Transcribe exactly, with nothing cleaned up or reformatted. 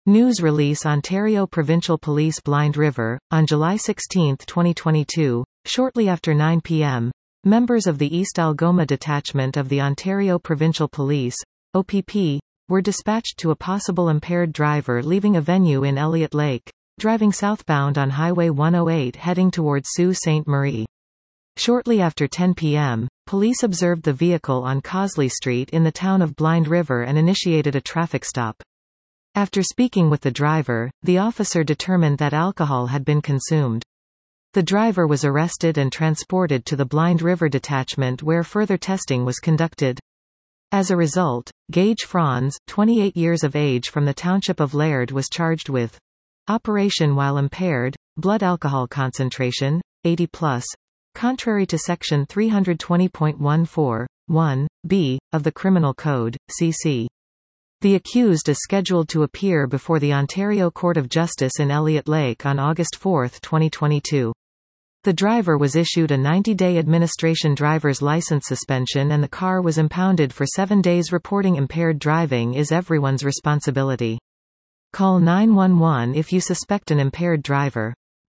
News release Ontario Provincial Police Blind River, on July sixteenth twenty twenty-two, shortly after nine p m, members of the East Algoma Detachment of the Ontario Provincial Police, O P P, were dispatched to a possible impaired driver leaving a venue in Elliott Lake, driving southbound on Highway one oh eight heading towards Sault Ste. Marie. Shortly after ten p m, police observed the vehicle on Cosley Street in the town of Blind River and initiated a traffic stop. After speaking with the driver, the officer determined that alcohol had been consumed. The driver was arrested and transported to the Blind River Detachment where further testing was conducted. As a result, Gage Franz, twenty-eight years of age from the township of Laird, was charged with operation while impaired, blood alcohol concentration, eighty plus, contrary to Section three twenty point one four, one, b, of the Criminal Code, C C. The accused is scheduled to appear before the Ontario Court of Justice in Elliott Lake on August fourth twenty twenty-two. The driver was issued a ninety-day administration driver's license suspension and the car was impounded for seven days. Reporting impaired driving is everyone's responsibility. Call nine one one if you suspect an impaired driver.